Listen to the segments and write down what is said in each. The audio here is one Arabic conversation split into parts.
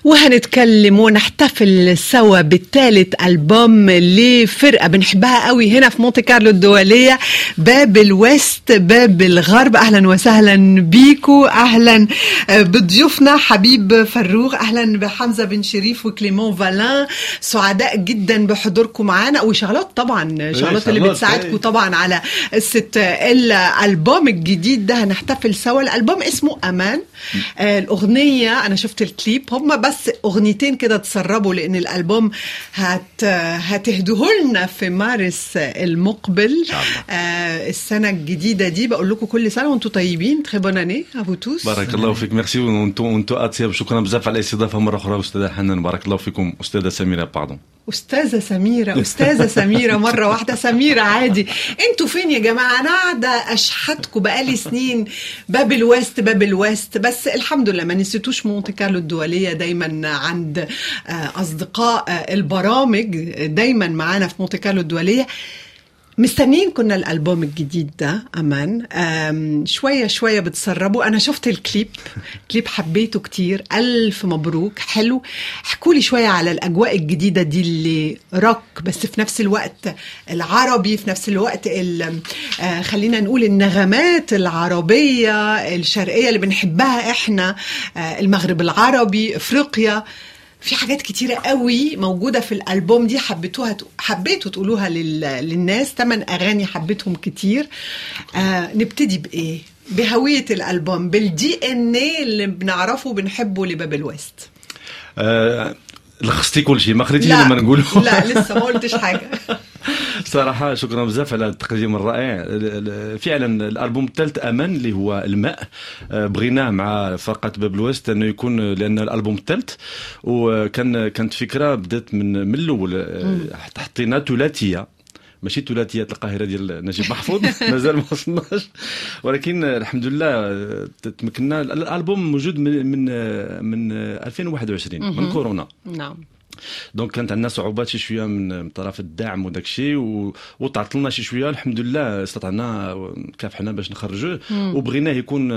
وهنتكلم ونحتفل سوا بالثالث ألبوم لفرقة بنحبها قوي هنا في مونتي كارلو الدولية، باب الويست، باب الغرب. أهلا وسهلا بيكو، أهلا بضيوفنا حبيب فروغ، أهلا بحمزة بن شريف وكليمون فالان. سعداء جدا بحضوركم معنا، وشغلات طبعا شغلات اللي بتساعدكم طبعا على الألبوم الجديد ده. هنحتفل سوا. الألبوم اسمه أمان. الأغنية أنا شفت الكليب، هم بس أغنيتين كده تسربوا لأن الألبوم هتهدوه لنا في مارس المقبل السنة الجديدة دي. بقول لكم كل سنة وانتم طيبين. très bonne année à vous tous. بارك الله فيك. ميرسي وانتم أطيب. شكرا بزاف على الاستضافة مرة أخرى أستاذة حنان. بارك الله فيكم. أستاذة سميرة باردون. أستاذة سميرة مرة واحدة. سميرة عادي. انتوا فين يا جماعة؟ أنا قاعدة أشحتكم بقالي سنين. باب الويست بس الحمد لله ما نسيتوش مونتي كارلو الدولية. دايما عند أصدقاء البرامج دايما معانا في مونتي كارلو الدولية. مستنين كنا الألبوم الجديد ده أمان. شوية بتسربوا. أنا شفت الكليب حبيته كتير. ألف مبروك، حلو. حكولي شوية على الأجواء الجديدة دي اللي روك بس في نفس الوقت العربي، في نفس الوقت خلينا نقول النغمات العربية الشرقية اللي بنحبها إحنا، المغرب العربي، أفريقيا. في حاجات كتيرة قوي موجودة في الألبوم دي حبيتوا تقولوها للناس. 8 أغاني حبيتهم كتير. نبتدي بإيه؟ بهوية الألبوم، بالDNA اللي بنعرفه بنحبه لباب الويست. لخصتي كل شيء، ما خليتيش لما نقوله. لا لسه ما قلتش حاجة. صراحة شكرا بزاف على التقديم الرائع. فعلا الألبوم الثالث أمان اللي هو الماء بغيناه مع فرقة باب الويست أنه يكون، لأن الألبوم الثالث كانت فكرة بدأت من الأول. حطينا ثلاثية، ماشي ثلاثيات القاهرة ديال نجيب محفوظ مازال ما وصلناش، ولكن الحمد لله تمكنا. الألبوم موجود من 2021 من كورونا. نعم. دونك كانت عندنا صعوبات شي شويه من طرف الدعم وداك الشيء، وتعطلنا شي شويه. الحمد لله استطعنا كافحنا باش نخرجوه، وبغيناه يكون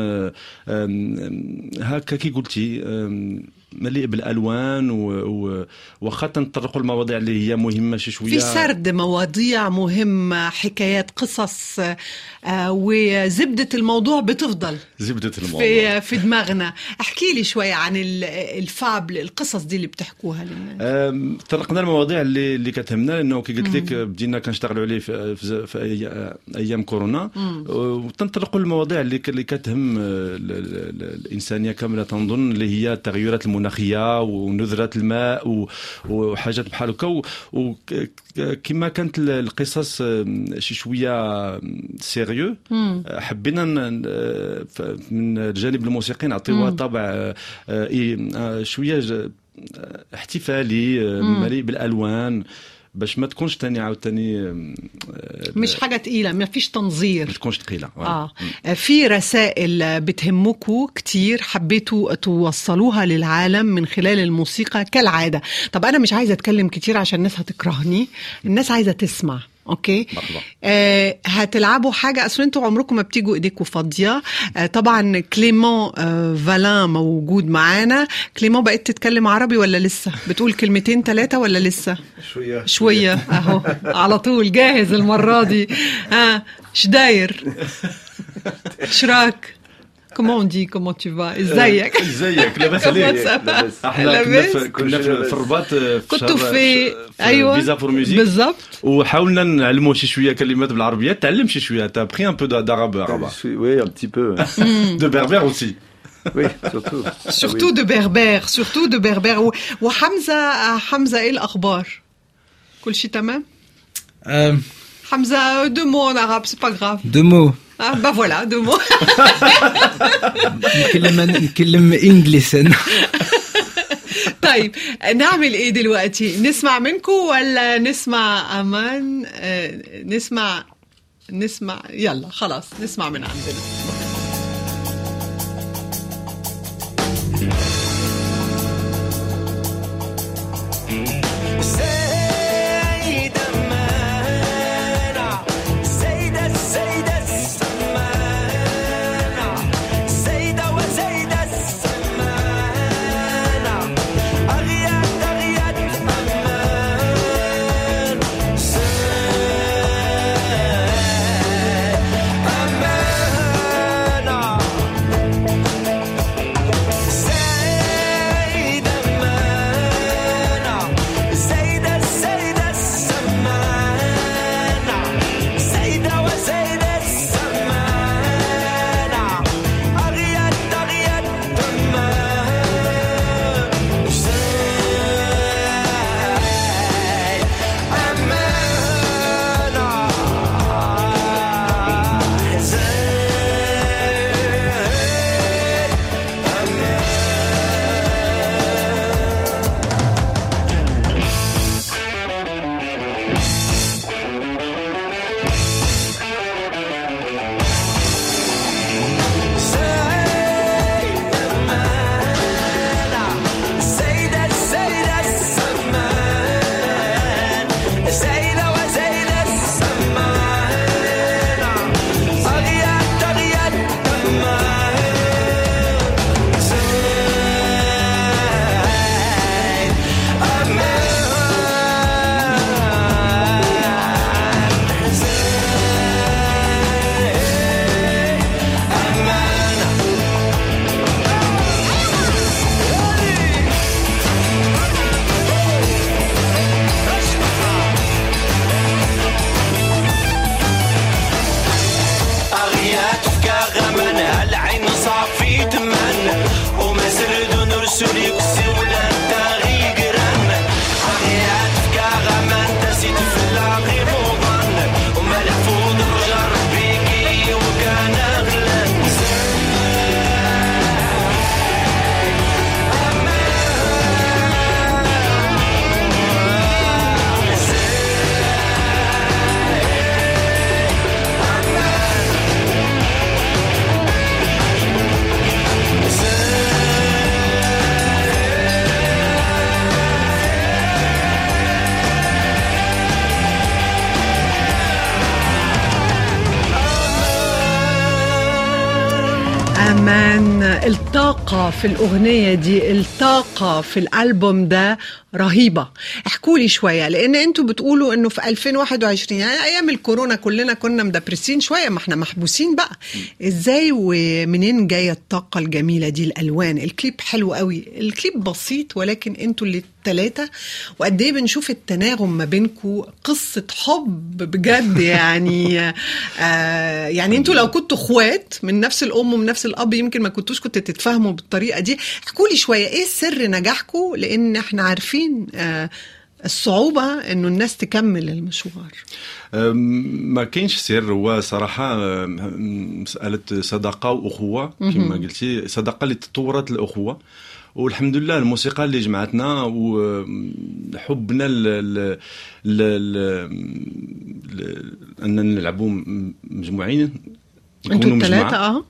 هكا كي قلتي مليء بالالوان، وخا تنطرقوا المواضيع اللي هي مهمه شي شويه، في سرد مواضيع مهمه، حكايات، قصص، وزبده الموضوع بتفضل زبده الموضوع في دماغنا. احكي لي شويه عن الفاب، القصص دي اللي بتحكوها للناس. طرقنا المواضيع اللي كتهمنا، لانه كي قلت لك بدينا كنشتغلوا عليه في ايام كورونا، وتنطلقوا المواضيع اللي كتهم الانسانيه كامله تنظن، اللي هي التغيرات المناخيه ونذره الماء وحاجات بحال هكا. وكما كانت القصص شي شويه سيريو، حبينا من الجانب الموسيقي نعطيوها طابع شويه احتفالي مليء بالالوان، باش ما تكونش عاوتاني مش حاجه تقيله، ما فيش تنظير، ما تكونش ثقيله. في رسائل بتهمكوا كتير حبيتوا توصلوها للعالم من خلال الموسيقى كالعاده. طب انا مش عايزه اتكلم كتير عشان الناس هتكرهني، الناس عايزه تسمع. اوكي. هتلعبوا حاجه، اصل انتوا عمركم ما بتيجوا ايديكم فاضيه. طبعا كليمون فالان موجود معانا. كليمون بقيت تتكلم عربي ولا لسه بتقول كلمتين 3 ولا لسه شويه اهو على طول جاهز المره دي. شداير شراك كومون دي كومون تو فا، ازيك لاباس عليك؟ احنا كنا في الرباط، كنتوا في ايوه فيزا فور ميوزيك بالضبط، وحاولنا نعلموا شي شويه كلمات بالعربيه. تعلم شي شويه، تا بري ان بو d'arabe. Oui, un petit peu. De berbère aussi. Oui, surtout de berbère. وحمزة ايه الاخبار؟ كل شيء تمام؟ حمزة deux mots en arabe, c'est pas grave. deux mots. bah voilà, deux mots. نتكلم انجليش انا. طيب نعمل ايه دلوقتي؟ نسمع منكم ولا نسمع امان؟ نسمع يلا خلاص نسمع من عندنا. أمان، الطاقة في الأغنية دي، الطاقة في الألبوم ده رهيبة. احكوا لي شوية، لأن أنتوا بتقولوا أنه في 2021 يعني أيام الكورونا كلنا كنا مدبرسين شوية، ما احنا محبوسين بقى. إزاي ومنين جاية الطاقة الجميلة دي؟ الألوان، الكليب حلو قوي، الكليب بسيط ولكن أنتوا اللي الثلاثة، وقد ايه بنشوف التناغم ما بينكم، قصة حب بجد يعني. يعني انتوا لو كنتوا اخوات من نفس الام ومن نفس الاب يمكن ما كنتوش تتفاهموا بالطريقة دي. احكوا لي شوية ايه سر نجاحكم، لان احنا عارفين الصعوبة انه الناس تكمل المشوار. ما كاينش سر، هو صراحة مسألة صداقة وأخوة كما قلتي، صداقة اللي تطورت الأخوة، والحمد لله الموسيقى اللي جمعتنا وحبنا أننا نلعبوا مجموعين، انتوا الثلاثة.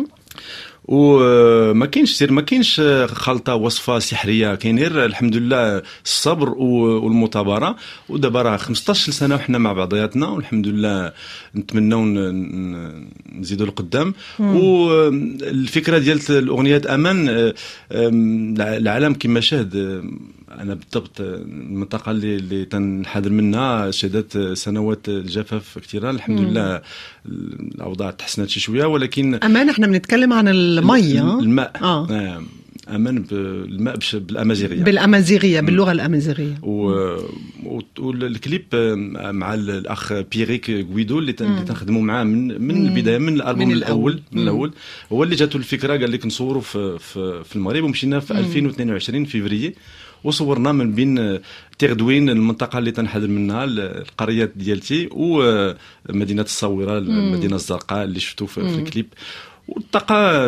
وما كاينش سير، ما كاينش خلطه وصفه سحريه، كاين غير الحمد لله الصبر والمثابره. ودابا راه 15 سنه وحنا مع بعضياتنا، والحمد لله نتمناو نزيدوا لقدام. والفكره ديال الاغنيات امان، العالم كما شاهد، انا بالضبط المنطقه اللي تنحدر منها شهدت سنوات الجفاف كثيره. الحمد لله الاوضاع تحسنت شويه، ولكن امان احنا بنتكلم عن الميه، الماء. امان بالماء بالامازيغيه باللغه الامازيغيه. والكليب مع الاخ بيريك غويدو اللي تنخدموا معاه من البدايه، من الالبوم الاول هو اللي جاتو الفكره، قال لك نصوروا في المغرب، ومشينا في 2022 فيفري وصورنا من بين تغدوين، المنطقه اللي تنحدر منها القريات ديالتي، ومدينه الصويره، المدينه الزرقاء اللي شفتوا في الكليب. والطاقه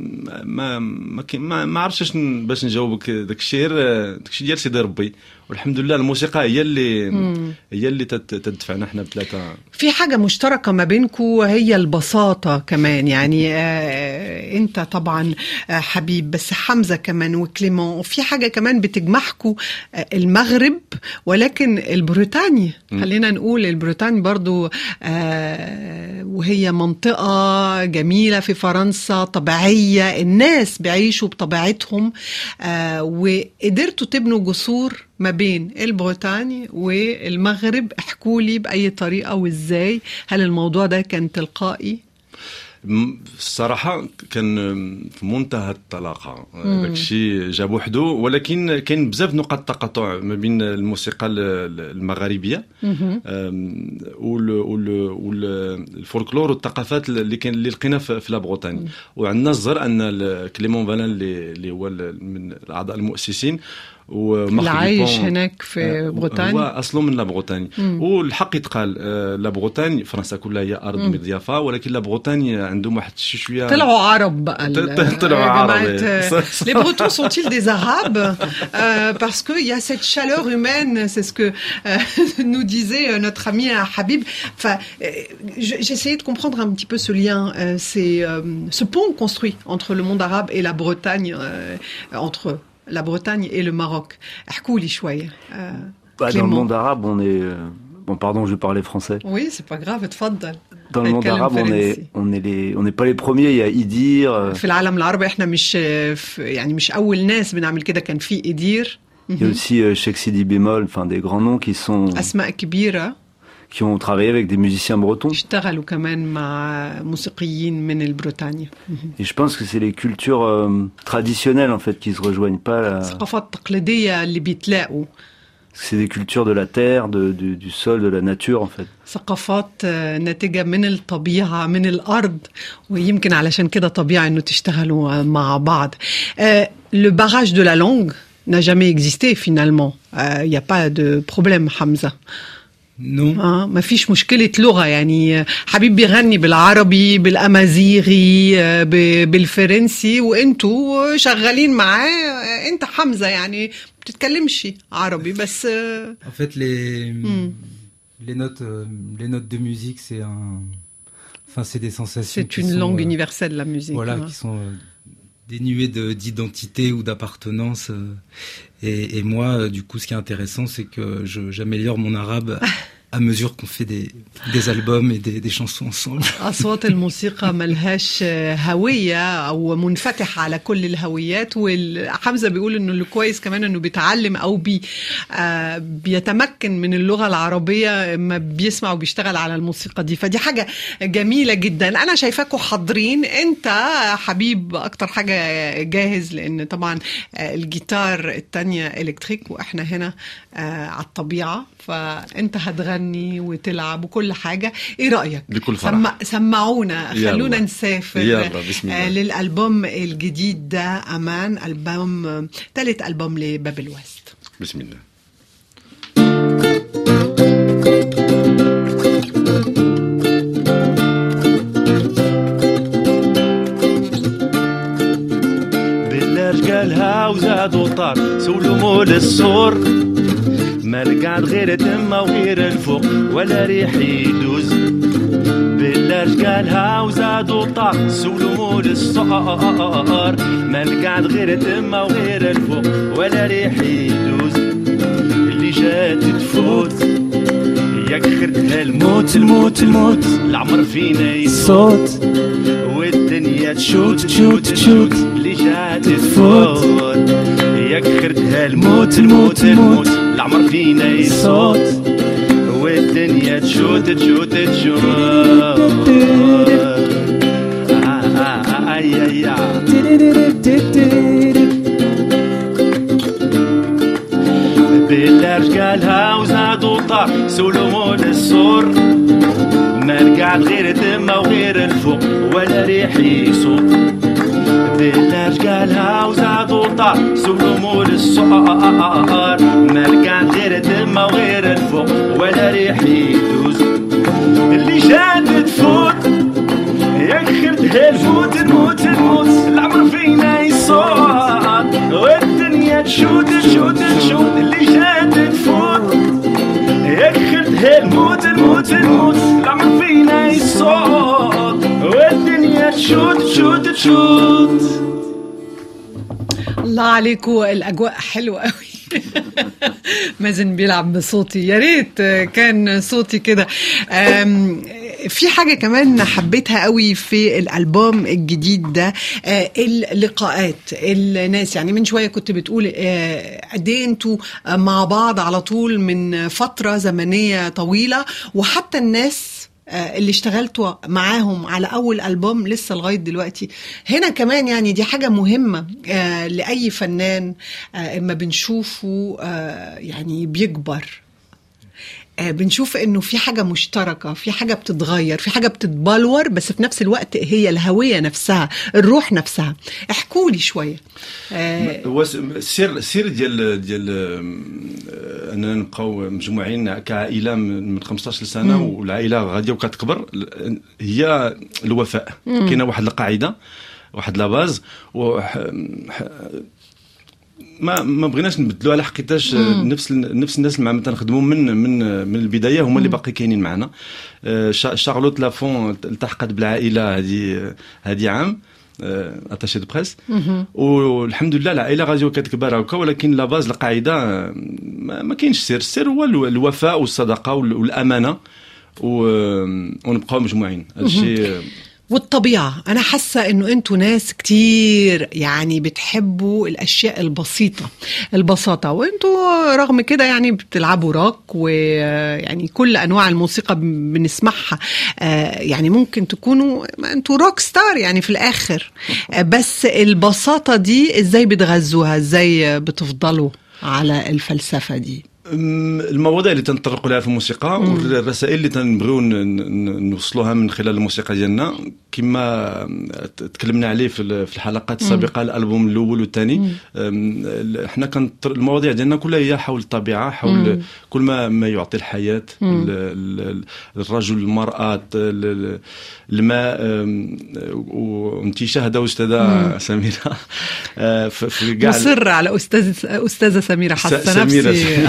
ما عرفتش باش نجاوبك. داك الشيء ديال سيدي ربي، والحمد لله الموسيقى هي اللي تدفعنا احنا بثلاثه. في حاجه مشتركه ما بينكم هي البساطه كمان، يعني انت طبعا حبيب، بس حمزه كمان وكليمون، وفي حاجه كمان بتجمعكم، المغرب ولكن البريطاني، خلينا نقول البريطاني برضو، وهي منطقه جميله في فرنسا، طبيعيه، الناس بيعيشوا بطبيعتهم، وقدرتوا تبنوا جسور ما بين البريطاني والمغرب. احكوا لي بأي طريقة وإزاي، هل الموضوع ده كان تلقائي؟ الصراحة كان في منتهى الطلاقة، داكشي جاب وحده، ولكن كاين بزاف نقاط تقاطع ما بين الموسيقى المغاربية والفولكلور والثقافات اللي لقينا في لابغوتاني. وعندنا الزر ان كليمون فالان اللي هو من الاعضاء المؤسسين اللي عايش هناك في بروتانيا، هو اصله من لابغوتاني. والحق يتقال، لابغوتاني فرنسا كلها هي ارض مضيافه، ولكن لابغوتاني عندهم واحد شويه طلعوا عرب بقى. طلعوا عرب. Les Bretons sont-ils des Arabes? Parce que il y a cette chaleur humaine, c'est ce que nous disait notre ami Habib. Enfin, j'essayais de comprendre un petit peu ce lien, c'est ce pont construit entre le monde arabe et la Bretagne, entre la Bretagne et le Maroc. احكوا لي شوية. Dans le monde arabe, on est... Bon, pardon, je vais parler français. Oui, c'est pas grave, اتفضل. Dans le monde arabe, on n'est pas les premiers. Il y a Idir. في العالم العربي احنا مش أول ناس بنعمل كده. كان في إدير. Il y a aussi Cheikh Sidi Bémol, enfin des grands noms qui sont... أسماء كبيرة. Qui ont travaillé avec des musiciens bretons. اشتغلوا كمان مع موسيقيين من البريطانيا. Et je pense que c'est les cultures traditionnelles en fait qui se rejoignent pas. الثقافات التقليدية اللي بيتلاقوا. C'est des cultures de la terre, du sol, de la nature en fait. ثقافات ناتجة من الطبيعة، من الأرض، ويمكن علشان كده طبيعي إنه تشتغلوا مع بعض. Le barrage de la langue n'a jamais existé finalement. Il n'y a pas de problème, Hamza. ما فيش مشكلة لغة، يعني حبيب بيغني بالعربي، بالأمازيغي، بالفرنسي، وانتوا شغالين معاه. انت حمزة يعني بتتكلمش عربي بس. En fait les notes de musique c'est des sensations. C'est une langue universelle, la musique. Voilà, qui sont dénuées d'identité ou d'appartenance. Et moi, du coup, ce qui est intéressant, c'est que j'améliore mon arabe à mesure qu'on fait des albums et des chansons ensemble. أصوات الموسيقى ملهاش هوية أو منفتحة على كل الهويات. وحمزة بيقول إنه اللي كويس كمان إنه بيتعلم أو بيتمكن من اللغة العربية ما بيسمع وبيشتغل على الموسيقى دي، فدي حاجة جميلة جدا. أنا شايفاكوا حاضرين. أنت حبيب أكتر حاجة جاهز، لأن طبعا الجيتار التانية إلكتريك وإحنا هنا على الطبيعة، فأنت هتغني وتلعب وكل حاجة. إيه رأيك؟ بكل فرح. سمعونا، خلونا نسافر بسم الله. للألبوم الجديد ده أمان، ألبوم ثالث ألبوم لباب الوست. بسم الله. قالها وزاد وطار سولو مول الصور، ما لقعد غير تما وغير الفوق ولا ريح يدوز. بالله قالها وزاد وطار سولو مول الصور، ما لقعد غير تما وغير الفوق ولا ريح يدوز. اللي جات تفوت ياك خرتها الموت الموت الموت، العمر فينا يصوت والدنيا تشوت تشوت تشوت. اللي جات تفوت ياك خرتها الموت الموت الموت، العمر فينا يصوت والدنيا تشوت تشوت تشوت. بالله قالها وزاد وطار سولو مول الصور، ما لقعد غير تما وغير الفوق ولا ريح يصوت. بالله قالها وزاد وطار سولو مول الصور، ما لقعد غير تما وغير الفوق ولا ريح يدوز. اللي جات تفوت ياك خرتها الموت الموت الموت، العمر فينا يصوت والدنيا تشوت تشوت تشوت. اللي جات تفوت ياك خرتها الموت الموت الموت، العمر فينا يصوت والدنيا تشوت تشوت تشوت. الله عليكم، الأجواء حلوة قوي. مازن بيلعب بصوتي، يا ريت كان صوتي كده. في حاجة كمان حبيتها قوي في الألبوم الجديد ده، اللقاءات الناس. يعني من شوية كنت بتقول قد ايه انتوا مع بعض على طول من فترة زمنية طويلة، وحتى الناس اللي اشتغلتوا معاهم على أول ألبوم لسه لغاية دلوقتي هنا كمان. يعني دي حاجة مهمة لأي فنان اما بنشوفه يعني بيكبر، بنشوف انه في حاجة مشتركة، في حاجة بتتغير، في حاجة بتتبلور، بس في نفس الوقت هي الهوية نفسها، الروح نفسها. احكوا لي شوية. السر ديال اننا نبقاو مجموعين كعائلة من 15 سنة والعائلة غادية وكتكبر، هي الوفاء. كاينه واحد القاعدة، واحد لاباز، ما بغيناش نبدلوا على حقيقتاش. نفس الناس اللي معنا تنخدموا من البدايه هما اللي باقي كاينين معنا. شارلوت لافون التحقت بالعائله هذه عام اتاشي دو بريس، والحمد لله العائله غادي كتكبر هكا، ولكن لا باز القاعده ما كاينش سر. السر هو الوفاء والصداقه والامانه، ونبقاو مجموعين. هادشي والطبيعة. أنا حاسة إنه أنتوا ناس كتير يعني بتحبوا الأشياء البسيطة، البساطة، وأنتوا رغم كده يعني بتلعبوا روك، ويعني كل أنواع الموسيقى بنسمعها. يعني ممكن تكونوا أنتوا روك ستار يعني في الآخر، بس البساطة دي إزاي بتغذوها؟ إزاي بتفضلوا على الفلسفة دي؟ المواضيع اللي تنطرقوا لها في الموسيقى والرسائل اللي تنبغيو نوصلوها من خلال الموسيقى ديالنا، كما تكلمنا عليه في الحلقات السابقه، الالبوم الاول والثاني. احنا كانت المواضيع ديالنا كلها هي حول الطبيعه، حول كل ما يعطي الحياه، الرجل، المراه، الماء. وانت شاهده استاذه سميره في كاع مصر على استاذه سميره حسن نفسي.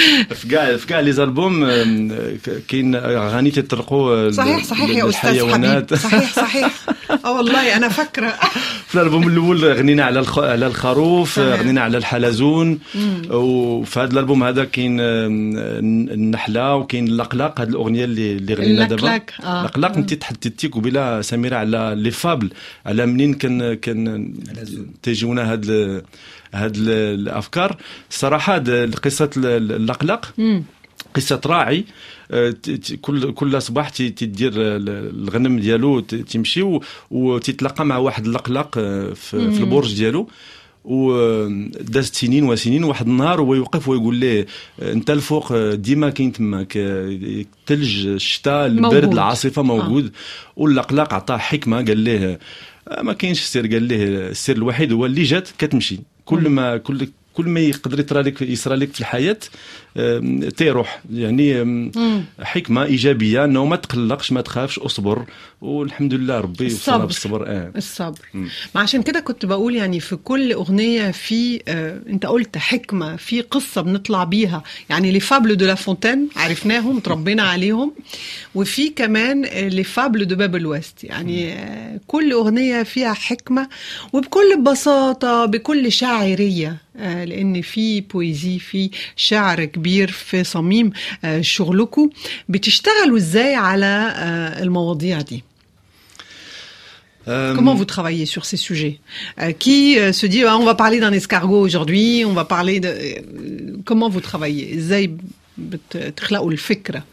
في كاع لي زالبوم كاين اغاني تطرقوا صحيح يا استاذ حبيب. الكلمات. صحيح والله انا فاكره. في الالبوم الاول غنينا على على الخروف، غنينا على الحلزون، وفي هذا الالبوم هذا كاين النحله وكاين اللقلق. هذه الاغنيه اللي غنينا دابا اللقلق انت تحدثتي قبيله سميره على لي فابل، على منين كان تيجونا هاد الافكار. الصراحه قصه اللقلق قصه راعي كل صباح تدير الغنم ديالو تمشي وتتلاقى مع واحد اللقلق في البرج ديالو، ودازت سنين وسنين. واحد النهار هو يوقف ويقول ليه انت الفوق ديما كاين تماك الثلج، الشتاء، البرد، العاصفه موجود. واللقلق عطاه حكمه، قال ليه ما كاينش السر، قال ليه السر الوحيد هو اللي جات كتمشي. كل ما يقدر يصرى لك في الحياه تيروح. يعني حكمه ايجابيه انه ما تقلقش، ما تخافش، اصبر، والحمد لله ربي يوصلنا بالصبر. الصبر. ما عشان كده كنت بقول يعني في كل اغنيه في انت قلت حكمه، في قصه بنطلع بيها. يعني لي فابل دو لا فونتين عرفناهم تربينا عليهم، وفي كمان لي فابل دو باب الوست. يعني كل اغنيه فيها حكمه وبكل بساطه، بكل شاعريه، لأن في بويزي، في شعر كبير في صميم شغلكم. بتشتغلوا إزاي على المواضيع دي؟ Comment vous travaillez sur ces sujets? Qui se dit on va parler d'un escargot aujourd'hui, on va parler de comment vous travaillez? إزاي بتخلقوا الفكرة؟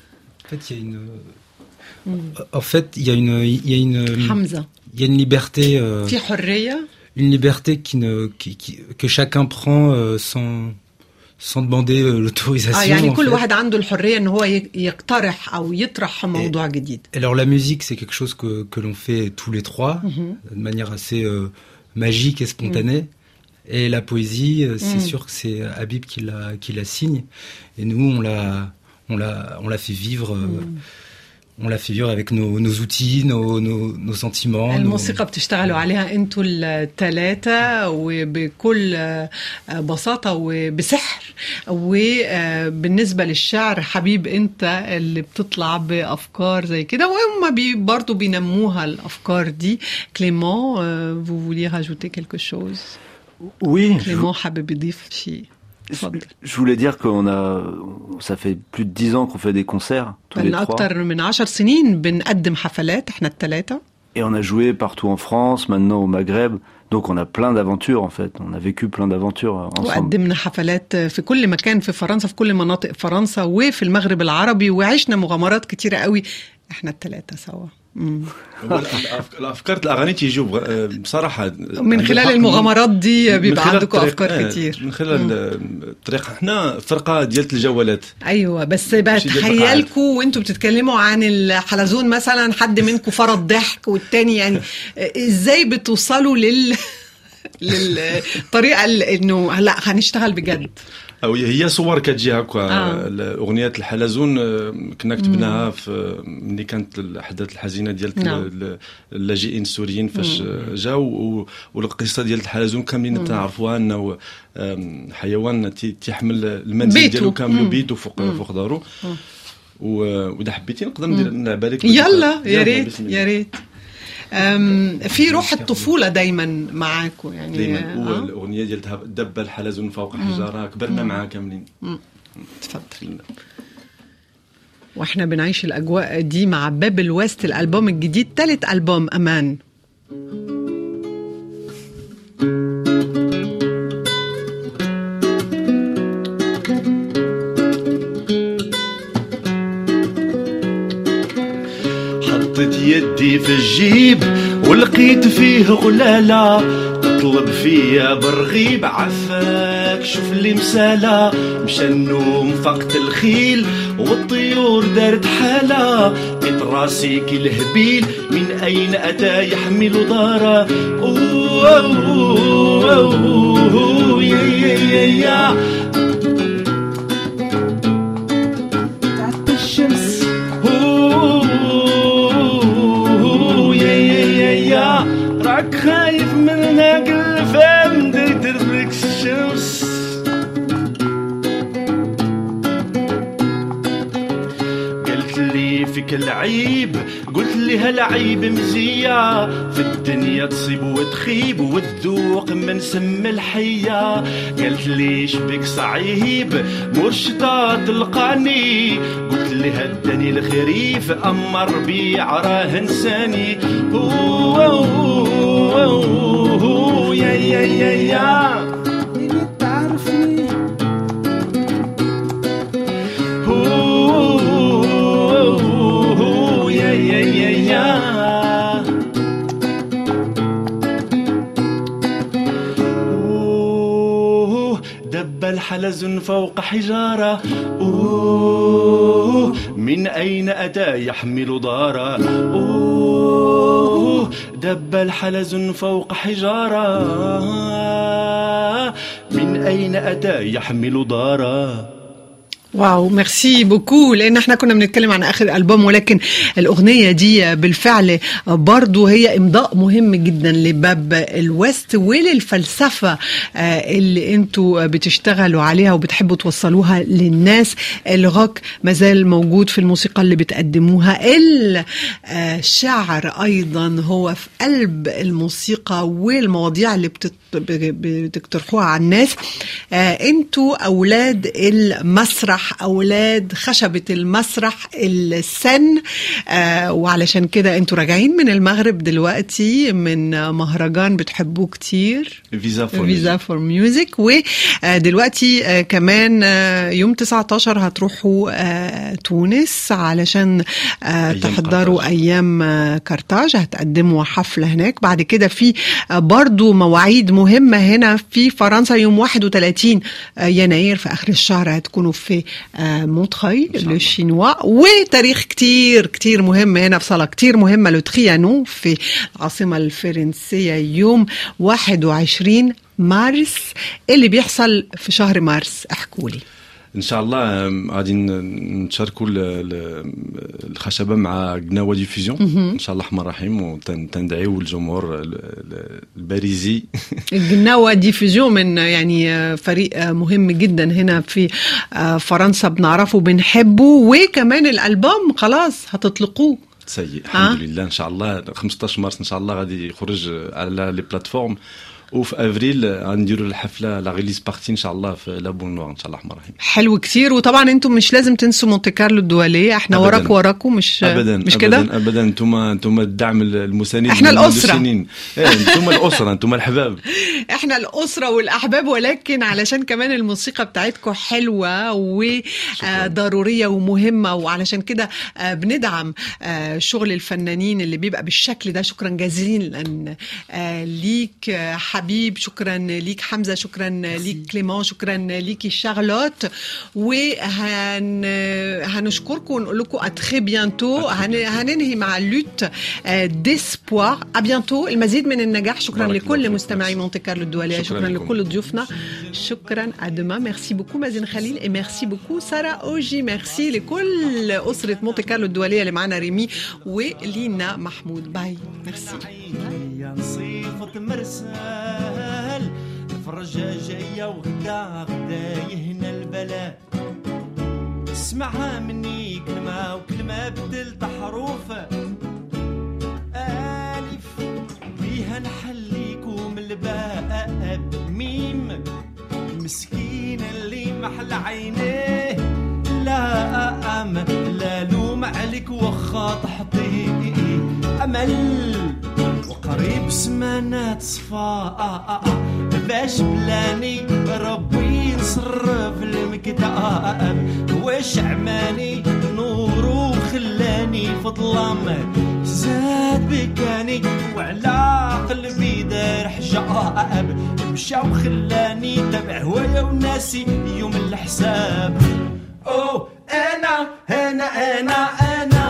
En fait, il y a une liberté. في حرية. Une liberté que chacun prend sans demander l'autorisation. يعني كل واحد عنده الحرية إن هو يقترح أو يطرح موضوع جديد. Alors la musique, c'est quelque chose que l'on fait tous les trois de manière assez magique et spontanée. Et la poésie, c'est sûr que c'est Habib qui la signe. Et nous, on la fait vivre. On l'a fait vivre avec nos outils, nos sentiments. الموسيقى بتشتغلوا عليها انتوا الثلاثة وبكل بساطة وبسحر. وبالنسبة للشعر حبيب انت اللي بتطلع بأفكار زي كده، وهم برضو بينموها الأفكار دي. كليمون vous vouliez rajouter quelque chose? Oui. كليمون حابب يضيف شيء. Je voulais dire ça fait plus de 10 ans qu'on fait des concerts tous les trois. أكتر من 10 سنين بنقدم حفلات احنا الثلاثة. Et on a joué partout en France, maintenant au Maghreb. Donc on a plein d'aventures en fait. On a vécu plein d'aventures ensemble. وقدمنا حفلات في كل مكان في فرنسا، في كل مناطق فرنسا وفي المغرب العربي، وعشنا مغامرات كتيرة قوي احنا الثلاثة سوا. الافكار الاغاني تيجوا بصراحه من خلال المغامرات دي. بيبقى عندكم افكار كتير من خلال الطريق. احنا فرقه ديال الجولات. ايوه، بس بتخيلكم وانتوا بتتكلموا عن الحلزون مثلا، حد منكم فرض ضحك والتاني، يعني ازاي بتوصلوا للطريقه انه لا هنشتغل بجد؟ او هي صور كتجي هكا. اغنيه الحلزون كنا كتبناها في ملي كانت الاحداث الحزينه ديال اللاجئين السوريين فاش جاوا، والقصه ديال الحلزون كاملين تعرفوها انه حيوان تيحمل المنزل ديالو كامل بيته فوق دارو. وإذا حبيتي نقدر نلعب عليك. يلا يا ريت يا ريت. في روح الطفولة دايما معاكم يعني. دايما الأغنية ديال دب الحلزون فوق حجارة كبرنا معها كاملين. تفضل. واحنا بنعيش الأجواء دي مع باب الوست، الألبوم الجديد، 3 ألبوم أمان. حطيت يدي في الجيب ولقيت فيه غلالة تطلب فيا بالرغيب، عفاك شوف اللي مسالة. مشى النوم فقت الخيل والطيور دارت حالة، لقيت راسي كي الهبيل من أين أتى يحمل دارة. يا تحت الشمس راك خايف من هاك الفم تدرك الشمس. قالت لي فيك فيك العيب قلت لها العيب مزية في الدنيا تصيب وتخيب والذوق من سم الحية قالت لي شبك صعيب مرشدة تلقاني قلت لها اداني الخريف اما الربيع راه نساني يا يا يا يا تعرفني يا يا يا يا دب الحلزن فوق حجارة من أين أتى يحمل دارا دب الحلزن فوق حجارة من أين أتى يحمل دارا. واو ميرسي بوكو. لان احنا كنا بنتكلم عن اخر البوم ولكن الاغنيه دي بالفعل برضو هي امضاء مهم جدا لباب الويست وللفلسفه اللي انتوا بتشتغلوا عليها وبتحبوا توصلوها للناس. الروك مازال موجود في الموسيقى اللي بتقدموها، الشعر ايضا هو في قلب الموسيقى والمواضيع اللي بتقترحوها على الناس. انتوا اولاد المسرح، أولاد خشبة المسرح السن، وعلشان كده انتوا راجعين من المغرب دلوقتي من مهرجان بتحبوه كتير فيزا فور ميوزك، ودلوقتي كمان يوم 19 هتروحوا تونس علشان تحضروا أيام كارتاج، هتقدموا حفلة هناك. بعد كده في برضو مواعيد مهمة هنا في فرنسا يوم 31 يناير في آخر الشهر هتكونوا في مونتخوي لو شينوا، وتاريخ كتير كتير مهم هنا في صالة كتير مهمة لو تريانو في العاصمة الفرنسية يوم 21 مارس. اللي بيحصل في شهر مارس احكولي. ان شاء الله غادي نشاركوا الخشبه مع قناوه ديفيزيون ان شاء الله الرحمن الرحيم، وتندعيو الجمهور الباريزي. قناوه ديفيزيون من يعني فريق مهم جدا هنا في فرنسا بنعرفه بنحبه، وكمان الالبوم خلاص هتطلقوه سيء الحمد لله. ان شاء الله 15 مارس ان شاء الله غادي يخرج على لي بلاتفورم، وفي افريل غنديروا الحفله لا ريليز بارتي ان شاء الله في لابون نوار ان شاء الله الرحمن الرحيم. حلو كتير. وطبعا انتم مش لازم تنسوا مونتي كارلو الدوليه، احنا وراكم مش أبداً مش كده ابدا. انتم الدعم المساند، احنا الاسره، انتم الاسره، انتم الحباب، احنا الاسره والاحباب. ولكن علشان كمان الموسيقى بتاعتكم حلوه وضروريه ومهمه، وعلشان كده بندعم شغل الفنانين اللي بيبقى بالشكل ده. شكرا جزيلا ليك حبيب، شكرا ليك حمزة، شكرا ليك كليمون، شكرا ليكي شارلوت، وهنشكركم ونقول لكم اتري بيانتو. هننهي مع لوت ديسبوار. ابيانتو، المزيد من النجاح. شكرا لكل مستمعي مونتي كارلو الدولية، شكرا لكل ضيوفنا، شكرا. ادما. ميرسي بوكو مازن خليل، اي ميرسي بوكو سارة اوجي. ميرسي لكل اسرة مونتي كارلو الدولية اللي معنا ريمي ولينا محمود. باي. ميرسي. نصيفة مرسال فرجة جاية وغدا يهنا البلاء. اسمعها مني كلمة وكلمة بدلت حروف ألف بيها نحليكم الباء ميم. مسكين اللي محل عينيه لا أمل لا لوم عليك وخا تحطي أمل وقريب سمانات صفاء باش بلاني ربي نصرف المكتاب. واش عماني نورو خلاني فضلام زاد بكاني وعلى قلبي دار حجاب. مشى وخلاني تبع هوايا وناسي يوم الحساب. أو أنا أنا أنا أنا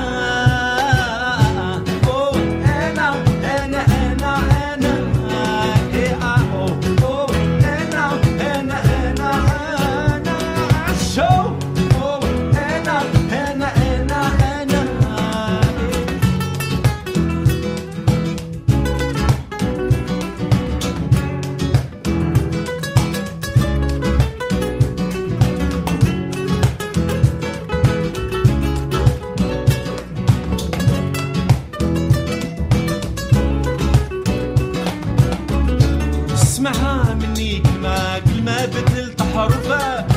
مني كلمة كلمة بدلت حروفها